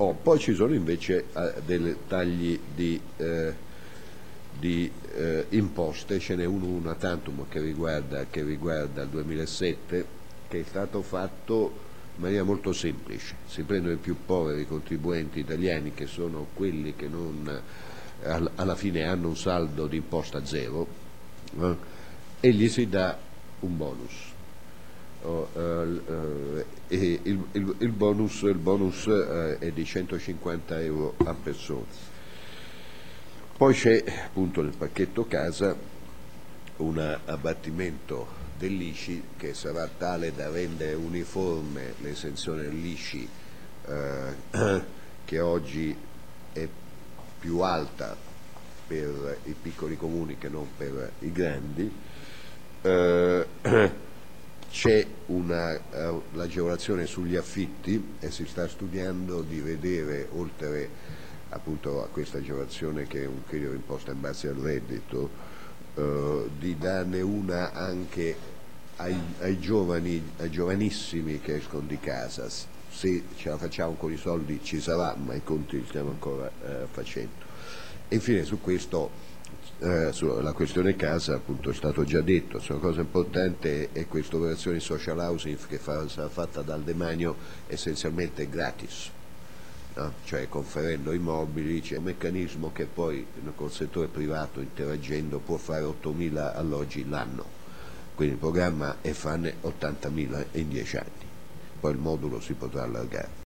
Poi ci sono invece dei tagli di imposte, ce n'è uno una tantum che riguarda il 2007, che è stato fatto in maniera molto semplice. Si prendono i più poveri contribuenti italiani, che sono quelli che non alla fine hanno un saldo di imposta zero, e gli si dà un bonus. E il bonus è di 150 euro a persona. Poi c'è appunto nel pacchetto casa un abbattimento dell'ICI che sarà tale da rendere uniforme l'esenzione dell'ICI, che oggi è più alta per i piccoli comuni che non per i grandi. C'è l'agevolazione sugli affitti e si sta studiando di vedere, oltre appunto a questa agevolazione che è un credito d'imposta in base al reddito, di darne una anche ai giovanissimi che escono di casa. Se ce la facciamo con i soldi ci sarà, ma i conti li stiamo ancora facendo. E infine su questo, sulla questione casa, appunto è stato già detto, una cosa importante è questa operazione social housing che sarà fatta dal demanio essenzialmente gratis, no? Cioè conferendo immobili. C'è un meccanismo che poi col settore privato interagendo può fare 8.000 alloggi l'anno, quindi il programma è farne 80.000 in 10 anni, poi il modulo si potrà allargare.